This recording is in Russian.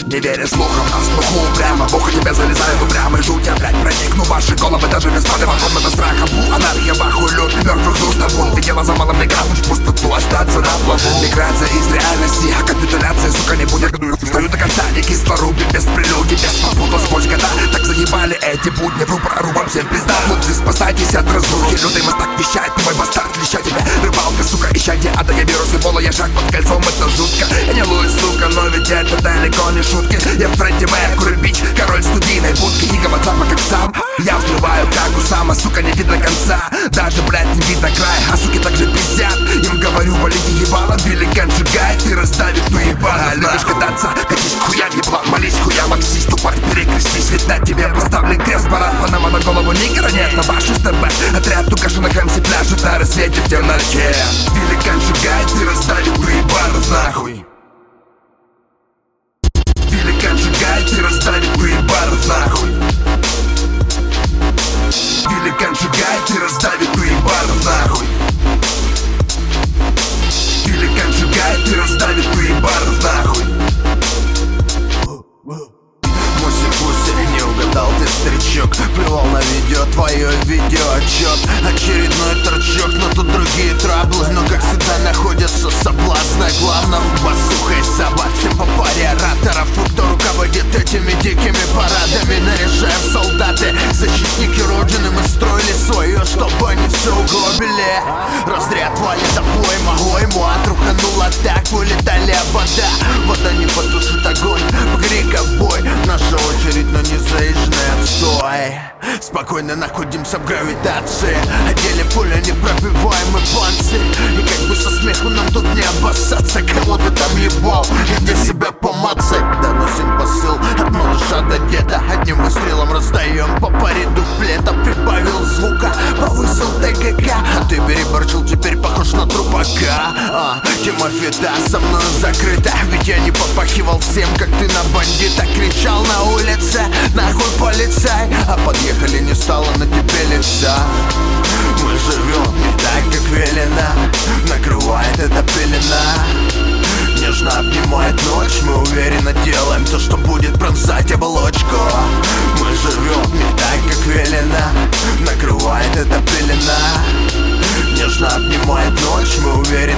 Не веря слухам, на слуху прямо в ухо тебе залезаю упрямо и жуть. Я, блядь, проникну в ваши головы даже без палева. Комната страха, бу, анархия, баху, люд, мертвых душ на бунт. Видела за малым мигрантом в пустоту остаться на плаву. Миграция из реальности, а капитуляция, сука, не будет. Стою до конца, не кислорубе, без прелюдий, без попутал сквозь года. Так заебали эти будни, в рупору вам всем пизда. Хлопцы, спасайтесь от разрухи, лютый мастак вещает, твой бастард леща тебя. Рыбалка, сука, исчадие ада, я вирусы пола, я шаг под кольцом, это жутко. Я не луюсь, сука, но ведь это далеко не шутки. Я Фредди Меркури, бич, король студийной будки. Иго ватсапа как сам, я взрываю как Усама, сука, не видно конца. Даже, блядь, не видно края, а суки так же пиздят. Им говорю, валите ебало, великан сжигает, ты раздавишь ту ебало. Любишь кататься, катись к хуям, еблан, молись хуя, максись, тупарь, перекрестись. Ведь на тебе поставлен крест, парад, панама на голову нигера нет. На башню стебэ, отряд тукаша на ХМС пляжет на рассвете в темноте. Великан сжигает, ты раздавишь ту ебало, нахуй. Великан сжигает, ты раздавишь ту ебало, нахуй. Великан сжигает, ты раздавишь ту ебало, нахуй. Великан сжигает, ты раздавишь ту ебало, нахуй. Муси-пуси, не угадал ты, старичок. Плевал на видео, твое видеоотчет. Очередной торчок, но тут другие траблы. Но как всегда находятся соблазны. Главным басухой собак, всем по паре ораторов. Кто руководит этими дикими парадами? Наряжая в солдаты, защитники родины. Мы строили свое, чтобы они все угробили. Разряд валит обоим, ого, ему отрухануло так. Вылетали обода, вода не потушит огонь. Погори ковбой, наша очередь, но не заезжный отстой. Спокойно находимся в гравитации, одели пуля непробиваемый панцирь. И как бы со смеху нам тут не обоссаться. Кого ты там ебал, иди себя помацай. Доносим посыл от малыша до деда. Одним выстрелом раздаем по паре дуплетов. Прибавил звука, повысил ТГК. А ты переборчил, теперь похож на трупака. Тимофей, да, со мной закрыто. Ведь я не попахивал всем, как ты на бандита кричал на улице. Нахуй полицай, а подъехали, не стало на тебе лица. Мы живем не так, как велено. Накрывает эта пелена. Нежно обнимает ночь. Мы уверенно делаем то, что будет пронзать оболочку. Мы живем не так, как велено. Накрывает эта пелена. Нежно обнимает ночь. Мы уверенно